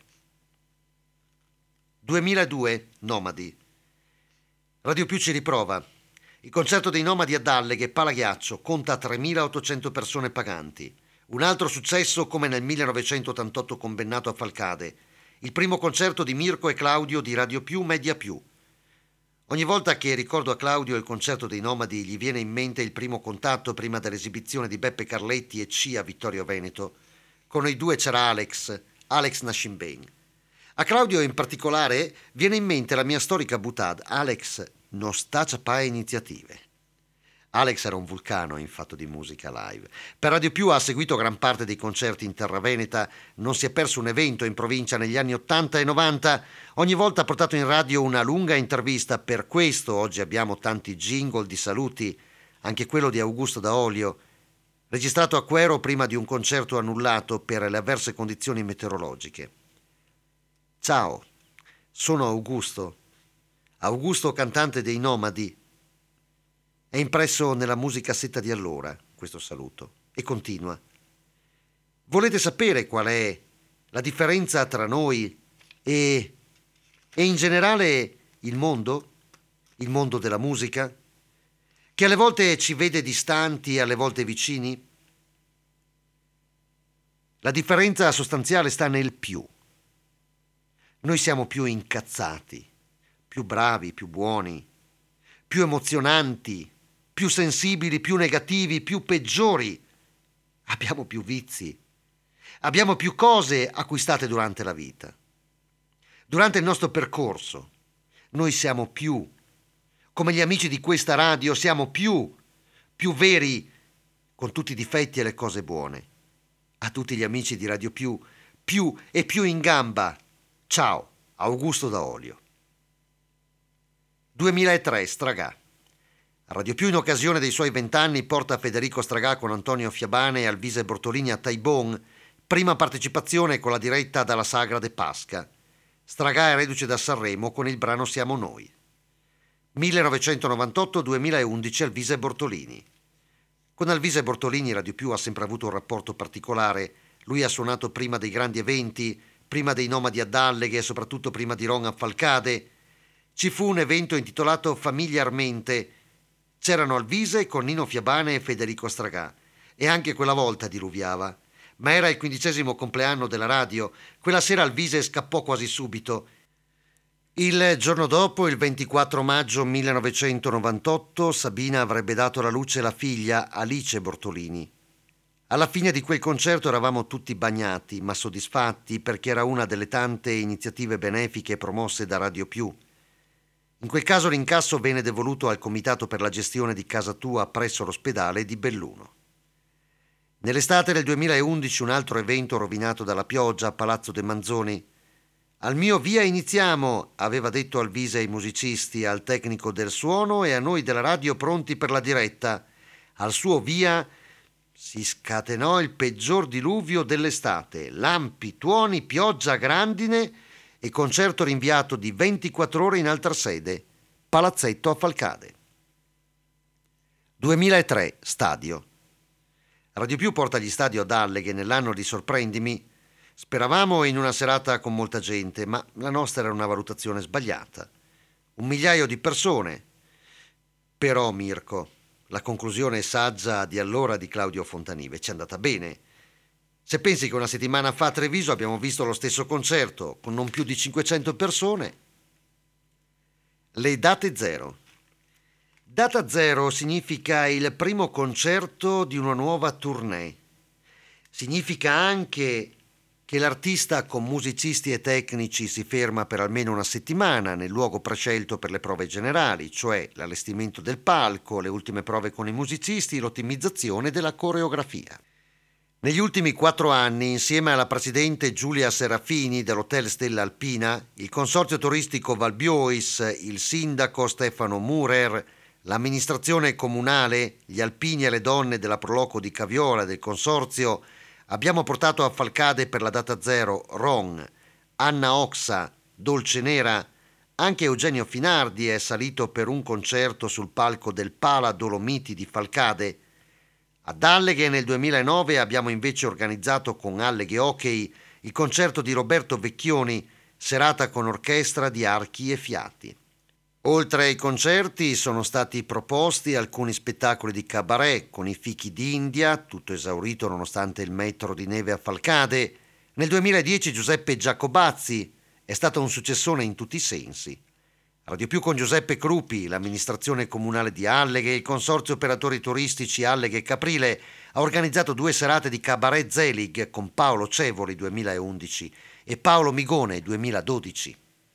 duemiladue Nomadi. Radio Più ci riprova. Il concerto dei Nomadi a Dalleghe, Palaghiaccio, conta tremilaottocento persone paganti. Un altro successo come nel millenovecentottantotto con Bennato a Falcade. Il primo concerto di Mirko e Claudio di Radio Più Media Più. Ogni volta che ricordo a Claudio il concerto dei Nomadi gli viene in mente il primo contatto prima dell'esibizione di Beppe Carletti e C a Vittorio Veneto. Con i due c'era Alex, Alex Nascimben. A Claudio in particolare viene in mente la mia storica butad. Alex non sta a iniziative. Alex era un vulcano in fatto di musica live. Per Radio Più ha seguito gran parte dei concerti in terra veneta, non si è perso un evento in provincia negli anni ottanta e novanta, ogni volta ha portato in radio una lunga intervista, per questo oggi abbiamo tanti jingle di saluti, anche quello di Augusto Daolio, registrato a Quero prima di un concerto annullato per le avverse condizioni meteorologiche. Ciao, sono Augusto, Augusto cantante dei Nomadi. È impresso nella musicassetta di allora, questo saluto, e continua. Volete sapere qual è la differenza tra noi e, e in generale il mondo? Il mondo della musica? Che alle volte ci vede distanti e alle volte vicini? La differenza sostanziale sta nel più. Noi siamo più incazzati, più bravi, più buoni, più emozionanti, più sensibili, più negativi, più peggiori. Abbiamo più vizi, abbiamo più cose acquistate durante la vita. Durante il nostro percorso, noi siamo più, come gli amici di questa radio, siamo più, più veri, con tutti i difetti e le cose buone. A tutti gli amici di Radio Più, più e più in gamba. Ciao, Augusto Daolio. duemilatré Stragà. Radio Più in occasione dei suoi vent'anni porta Federico Stragà con Antonio Fiabane e Alvise Bortolini a Taibon, prima partecipazione con la diretta dalla Sagra de Pasca. Stragà è reduce da Sanremo con il brano Siamo Noi. millenovecentonovantotto duemilaundici Alvise Bortolini. Con Alvise Bortolini Radio Più ha sempre avuto un rapporto particolare. Lui ha suonato prima dei grandi eventi, prima dei Nomadi a Dalleghe e soprattutto prima di Ron a Falcade. Ci fu un evento intitolato Familiarmente. C'erano Alvise con Nino Fiabane e Federico Stragà. E anche quella volta diluviava. Ma era il quindicesimo compleanno della radio. Quella sera Alvise scappò quasi subito. Il giorno dopo, il ventiquattro maggio millenovecentonovantotto, Sabina avrebbe dato alla luce la figlia Alice Bortolini. Alla fine di quel concerto eravamo tutti bagnati, ma soddisfatti, perché era una delle tante iniziative benefiche promosse da Radio Più. In quel caso l'incasso venne devoluto al Comitato per la gestione di Casa Tua presso l'ospedale di Belluno. Nell'estate del duemilaundici un altro evento rovinato dalla pioggia a Palazzo de Manzoni. Al mio via iniziamo, aveva detto Alvise ai musicisti, al tecnico del suono e a noi della radio pronti per la diretta. Al suo via si scatenò il peggior diluvio dell'estate, lampi, tuoni, pioggia, grandine e concerto rinviato di ventiquattro ore in altra sede, Palazzetto a Falcade. duemilatré Stadio. Radio Più porta gli stadio a Dalleghe nell'anno di Sorprendimi. Speravamo in una serata con molta gente, ma la nostra era una valutazione sbagliata. Un migliaio di persone. Però, Mirko, la conclusione saggia di allora di Claudio Fontanive ci è andata bene. Se pensi che una settimana fa a Treviso abbiamo visto lo stesso concerto con non più di cinquecento persone. Le date zero. Data zero significa il primo concerto di una nuova tournée. Significa anche che l'artista con musicisti e tecnici si ferma per almeno una settimana nel luogo prescelto per le prove generali, cioè l'allestimento del palco, le ultime prove con i musicisti, l'ottimizzazione della coreografia. Negli ultimi quattro anni, insieme alla presidente Giulia Serafini dell'Hotel Stella Alpina, il consorzio turistico Valbiois, il sindaco Stefano Murer, l'amministrazione comunale, gli alpini e le donne della Proloco di Caviola del consorzio, abbiamo portato a Falcade per la data zero Ron, Anna Oxa, Dolce Nera. Anche Eugenio Finardi è salito per un concerto sul palco del Pala Dolomiti di Falcade. Ad Alleghe nel duemilanove abbiamo invece organizzato con Alleghe Hockey il concerto di Roberto Vecchioni, serata con orchestra di archi e fiati. Oltre ai concerti sono stati proposti alcuni spettacoli di cabaret con i Fichi d'India, tutto esaurito nonostante il metro di neve a Falcade. Nel duemiladieci Giuseppe Giacobazzi è stato un successone in tutti i sensi. Radio più con Giuseppe Crupi, l'amministrazione comunale di Alleghe e il consorzio operatori turistici Alleghe e Caprile ha organizzato due serate di cabaret Zelig con Paolo Cevoli duemilaundici e Paolo Migone duemiladodici.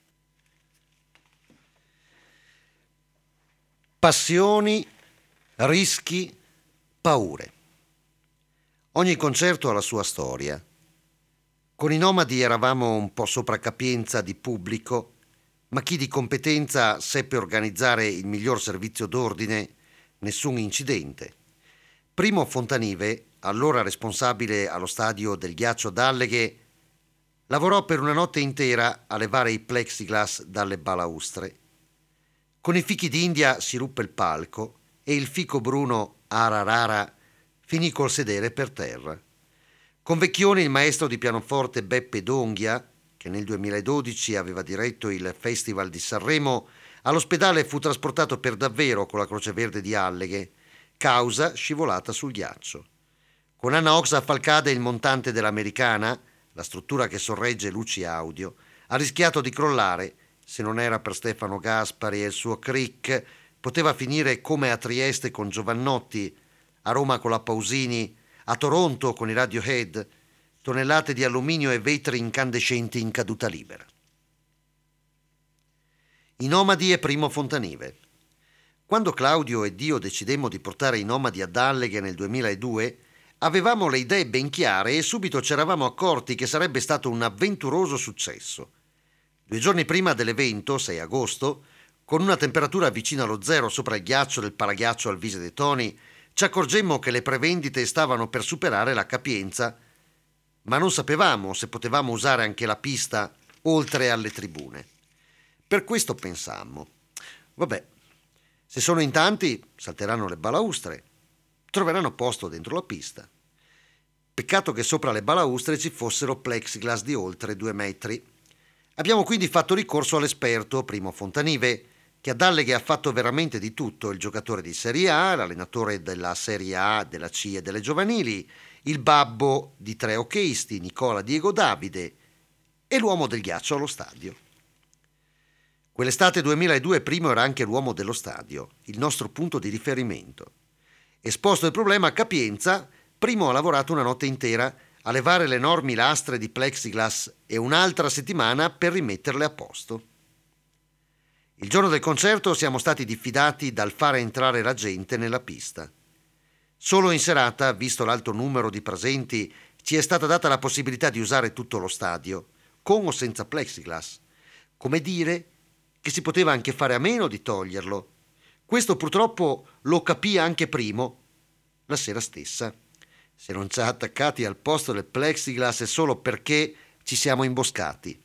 Passioni, rischi, paure. Ogni concerto ha la sua storia. Con i Nomadi eravamo un po' sopra capienza di pubblico, ma chi di competenza seppe organizzare il miglior servizio d'ordine, nessun incidente. Primo Fontanive, allora responsabile allo stadio del Ghiaccio d'Alleghe, lavorò per una notte intera a levare i plexiglass dalle balaustre. Con i Fichi d'India si ruppe il palco e il fico bruno Ararara finì col sedere per terra. Con Vecchioni il maestro di pianoforte Beppe Donghia, che nel duemiladodici aveva diretto il Festival di Sanremo, all'ospedale fu trasportato per davvero con la Croce Verde di Alleghe, causa scivolata sul ghiaccio. Con Anna Oxa a Falcade il montante dell'Americana, la struttura che sorregge luci e audio, ha rischiato di crollare. Se non era per Stefano Gaspari e il suo Crick, poteva finire come a Trieste con Giovannotti, a Roma con la Pausini, a Toronto con i Radiohead, tonnellate di alluminio e vetri incandescenti in caduta libera. I Nomadi e Primo Fontanive. Quando Claudio ed io decidemmo di portare i Nomadi ad Alleghe nel duemiladue, avevamo le idee ben chiare e subito ci eravamo accorti che sarebbe stato un avventuroso successo. Due giorni prima dell'evento, sei agosto, con una temperatura vicina allo zero sopra il ghiaccio del Palaghiaccio al Vise dei Toni, ci accorgemmo che le prevendite stavano per superare la capienza, ma non sapevamo se potevamo usare anche la pista oltre alle tribune. Per questo pensammo: vabbè, se sono in tanti salteranno le balaustre, troveranno posto dentro la pista. Peccato che sopra le balaustre ci fossero plexiglass di oltre due metri. Abbiamo quindi fatto ricorso all'esperto Primo Fontanive, che ad Alleghe ha fatto veramente di tutto: il giocatore di Serie A, l'allenatore della Serie A, della C e delle giovanili, il babbo di tre hockeyisti, Nicola Diego Davide, e l'uomo del ghiaccio allo stadio. Quell'estate duemiladue Primo era anche l'uomo dello stadio, il nostro punto di riferimento. Esposto il problema a capienza, Primo ha lavorato una notte intera a levare le enormi lastre di plexiglass e un'altra settimana per rimetterle a posto. Il giorno del concerto siamo stati diffidati dal fare entrare la gente nella pista. Solo in serata, visto l'alto numero di presenti, ci è stata data la possibilità di usare tutto lo stadio, con o senza plexiglass. Come dire che si poteva anche fare a meno di toglierlo. Questo purtroppo lo capì anche Primo la sera stessa. Se non ci ha attaccati al posto del plexiglass è solo perché ci siamo imboscati.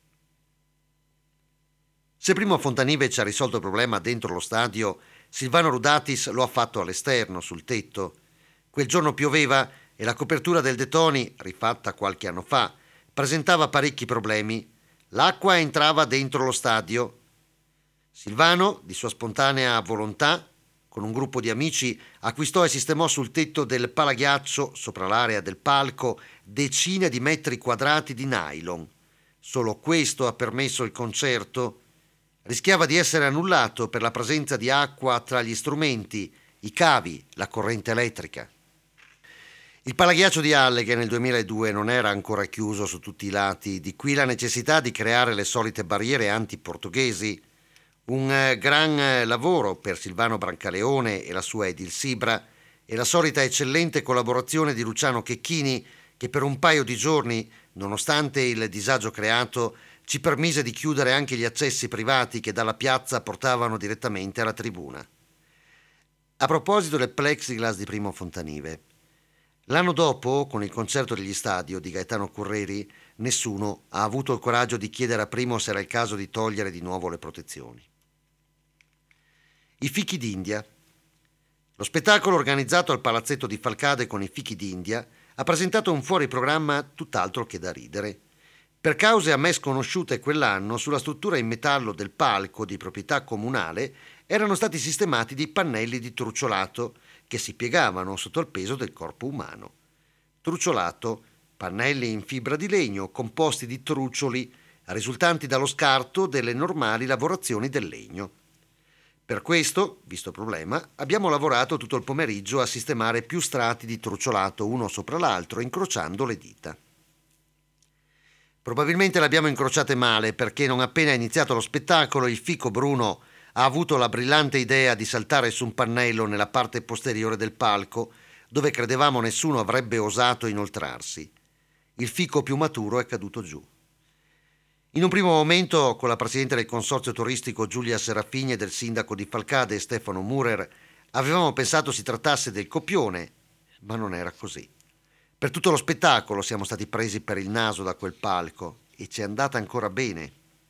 Se Primo Fontanive ci ha risolto il problema dentro lo stadio, Silvano Rudatis lo ha fatto all'esterno, sul tetto. Quel giorno pioveva e la copertura del De Toni, rifatta qualche anno fa, presentava parecchi problemi. L'acqua entrava dentro lo stadio. Silvano, di sua spontanea volontà, con un gruppo di amici, acquistò e sistemò sul tetto del Palaghiaccio, sopra l'area del palco, decine di metri quadrati di nylon. Solo questo ha permesso il concerto. rischiava di essere annullato per la presenza di acqua tra gli strumenti, i cavi, la corrente elettrica. Il palaghiaccio di Alleghe nel duemiladue non era ancora chiuso su tutti i lati, di qui la necessità di creare le solite barriere anti-portoghesi. Un eh, gran eh, lavoro per Silvano Brancaleone e la sua Edilsibra e la solita eccellente collaborazione di Luciano Checchini, che per un paio di giorni, nonostante il disagio creato, ci permise di chiudere anche gli accessi privati che dalla piazza portavano direttamente alla tribuna. A proposito del plexiglass di Primo Fontanive, l'anno dopo, con il concerto degli Stadio di Gaetano Correri, nessuno ha avuto il coraggio di chiedere a Primo se era il caso di togliere di nuovo le protezioni. I fichi d'India. Lo spettacolo organizzato al Palazzetto di Falcade con i fichi d'India ha presentato un fuoriprogramma tutt'altro che da ridere. Per cause a me sconosciute quell'anno, sulla struttura in metallo del palco di proprietà comunale erano stati sistemati dei pannelli di truciolato che si piegavano sotto il peso del corpo umano. Truciolato, pannelli in fibra di legno composti di trucioli risultanti dallo scarto delle normali lavorazioni del legno. Per questo, visto il problema, abbiamo lavorato tutto il pomeriggio a sistemare più strati di truciolato uno sopra l'altro, incrociando le dita. Probabilmente le abbiamo incrociate male perché non appena iniziato lo spettacolo il fico Bruno ha avuto la brillante idea di saltare su un pannello nella parte posteriore del palco dove credevamo nessuno avrebbe osato inoltrarsi. Il fico più maturo è caduto giù. In un primo momento, con la presidente del consorzio turistico Giulia Serafini e del sindaco di Falcade Stefano Murer, avevamo pensato si trattasse del copione, ma non era così. Per tutto lo spettacolo siamo stati presi per il naso da quel palco e ci è andata ancora bene.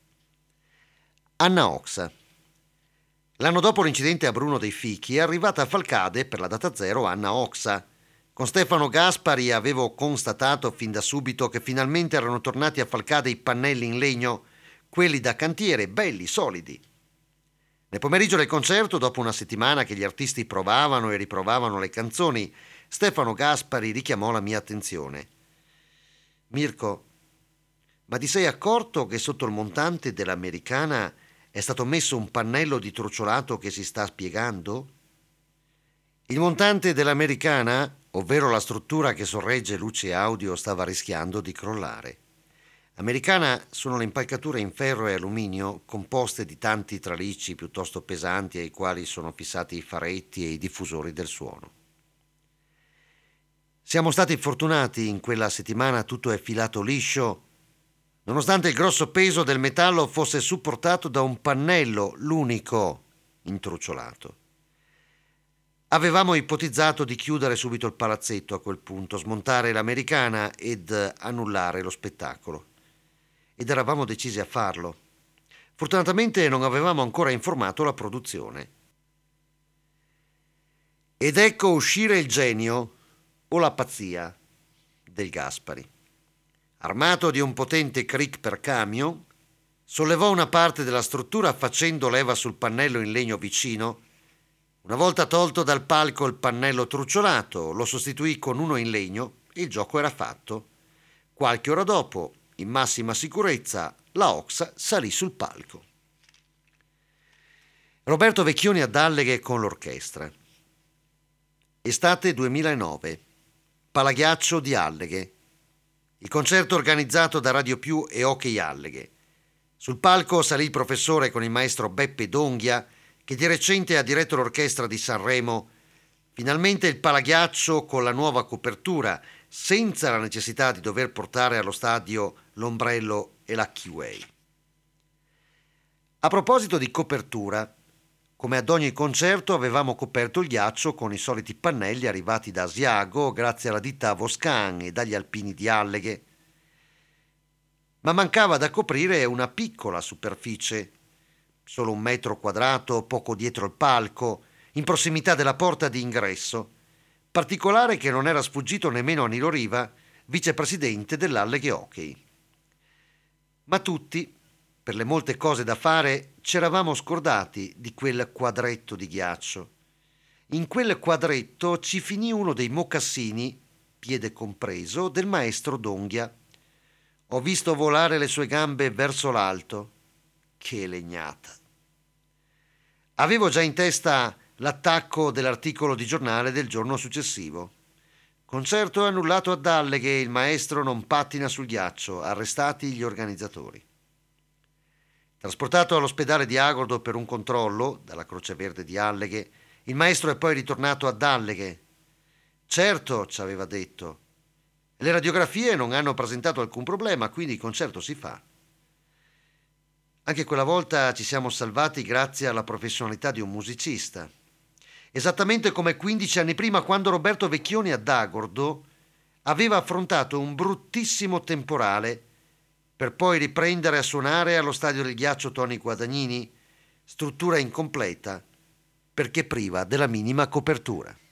Anna Oxa. L'anno dopo l'incidente a Bruno dei Fichi è arrivata a Falcade per la data zero Anna Oxa. Con Stefano Gaspari avevo constatato fin da subito che finalmente erano tornati a Falcade i pannelli in legno, quelli da cantiere, belli, solidi. Nel pomeriggio del concerto, dopo una settimana che gli artisti provavano e riprovavano le canzoni, Stefano Gaspari richiamò la mia attenzione. Mirko, ma ti sei accorto che sotto il montante dell'Americana è stato messo un pannello di truciolato che si sta spiegando? Il montante dell'Americana, ovvero la struttura che sorregge luce e audio, stava rischiando di crollare. Americana sono le impalcature in ferro e alluminio composte di tanti tralicci piuttosto pesanti ai quali sono fissati i faretti e i diffusori del suono. Siamo stati fortunati, in quella settimana tutto è filato liscio, nonostante il grosso peso del metallo fosse supportato da un pannello, l'unico, intruciolato. Avevamo ipotizzato di chiudere subito il palazzetto a quel punto, smontare l'Americana ed annullare lo spettacolo. Ed eravamo decisi a farlo. Fortunatamente non avevamo ancora informato la produzione. Ed ecco uscire il genio o la pazzia del Gaspari. Armato di un potente cric per camion, sollevò una parte della struttura facendo leva sul pannello in legno vicino. Una volta tolto dal palco il pannello truciolato, lo sostituì con uno in legno e il gioco era fatto. Qualche ora dopo, in massima sicurezza, la Oxa salì sul palco. Roberto Vecchioni ad Alleghe con l'orchestra. Estate duemilanove. Palaghiaccio di Alleghe. Il concerto organizzato da Radio Più e Hockey Alleghe. Sul palco salì il professore con il maestro Beppe Donghia, che di recente ha diretto l'orchestra di Sanremo. Finalmente il palaghiaccio con la nuova copertura, senza la necessità di dover portare allo stadio l'ombrello e la Keyway. A proposito di copertura, come ad ogni concerto avevamo coperto il ghiaccio con i soliti pannelli arrivati da Asiago grazie alla ditta Voscan e dagli alpini di Alleghe. Ma mancava da coprire una piccola superficie, solo un metro quadrato poco dietro il palco, in prossimità della porta di ingresso, particolare che non era sfuggito nemmeno a Nilo Riva, vicepresidente dell'Alleghe Hockey. Ma tutti, per le molte cose da fare, c'eravamo scordati di quel quadretto di ghiaccio. In quel quadretto ci finì uno dei mocassini, piede compreso, del maestro Donghia. Ho visto volare le sue gambe verso l'alto. Che legnata! Avevo già in testa l'attacco dell'articolo di giornale del giorno successivo. Concerto annullato a Dalleghe, il maestro non pattina sul ghiaccio, arrestati gli organizzatori. Trasportato all'ospedale di Agordo per un controllo dalla Croce Verde di Alleghe, il maestro è poi ritornato a Dalleghe. Certo, ci aveva detto, le radiografie non hanno presentato alcun problema, quindi il concerto si fa. Anche quella volta ci siamo salvati grazie alla professionalità di un musicista. Esattamente come quindici anni prima, quando Roberto Vecchioni ad Agordo aveva affrontato un bruttissimo temporale per poi riprendere a suonare allo Stadio del Ghiaccio Tony Guadagnini, struttura incompleta perché priva della minima copertura.